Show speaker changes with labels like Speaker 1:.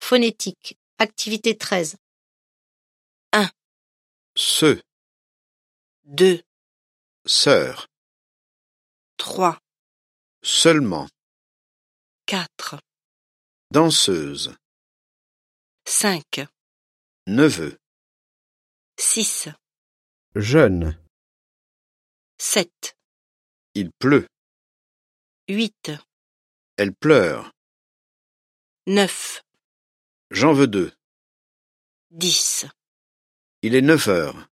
Speaker 1: Phonétique. Activité 13.
Speaker 2: Ce,
Speaker 3: 2,
Speaker 2: sœur,
Speaker 3: 3,
Speaker 2: seulement,
Speaker 3: 4,
Speaker 2: danseuse,
Speaker 3: 5,
Speaker 2: neveu,
Speaker 3: 6,
Speaker 2: jeune,
Speaker 3: 7,
Speaker 2: il pleut,
Speaker 3: 8,
Speaker 2: elle pleure,
Speaker 3: 9,
Speaker 2: j'en veux deux,
Speaker 3: 10.
Speaker 2: il est 9 heures.